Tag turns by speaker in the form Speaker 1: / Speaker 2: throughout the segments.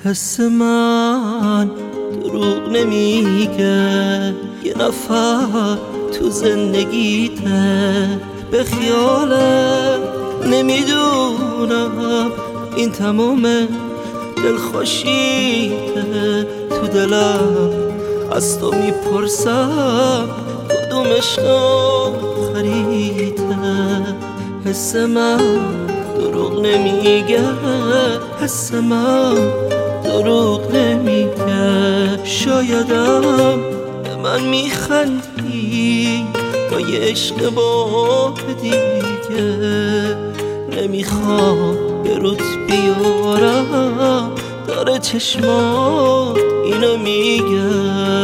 Speaker 1: حس من دروغ نمیگه، یه نفر تو زندگیته، به خیالت نمیدونم این تموم دلخوشیته. تو دلم از تو میپرسم کدومش آخریته. حس من دروغ نمیگه، حس من دروغ نمیگه. شایدم به من میخندی با یه عشق با دیگه، نمیخوام به روت بیارم، داره چشمات اینو میگه.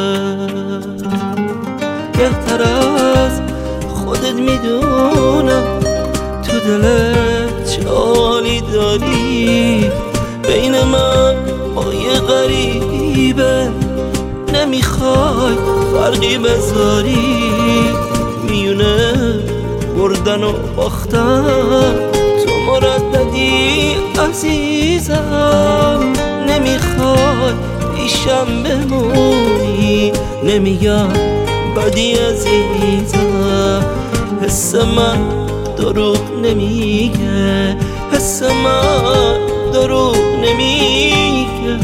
Speaker 1: بهتر از خودت میدونم تو دلت چه حالی داری، بین من با یه غریبه نمیخوای فرقی بذاری. میونه بردن و باختن تو مرددی عزیزم، نمیخوای پیشم بمونی، نمیگم بدی عزیزم. حس من دروغ نمیگه، حس من دروغ نمیگه.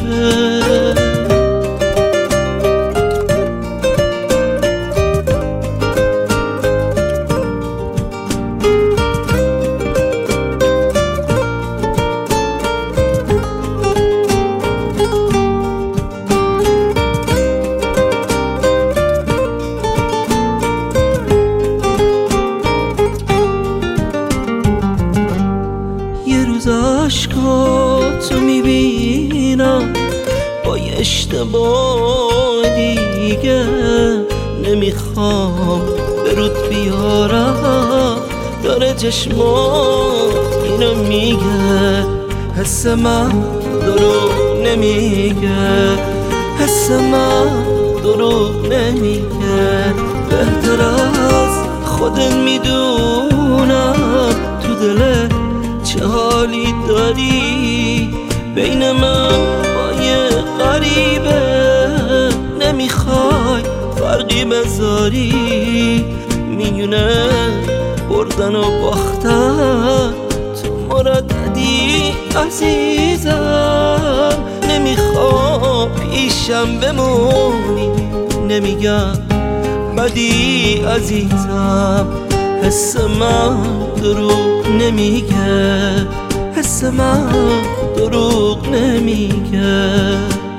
Speaker 1: عشقاتو میبینم با یه اشتباه دیگه، نمیخوام به رود بیارم، داره چشمات اینو میگه. حس من دروغ نمیگه، حس من دروغ نمیگه. بهتر از خودت میدونم تو دلت چه حالی داری، بین من با یه غریبه نمیخوای فرقی بذاری. میونه بردن و باختن تو مرددی عزیزم، نمیخوام پیشم بمونی، نمیگم بدی عزیزم. حس من دروغ نمیگه، حس من دروغ نمیگه.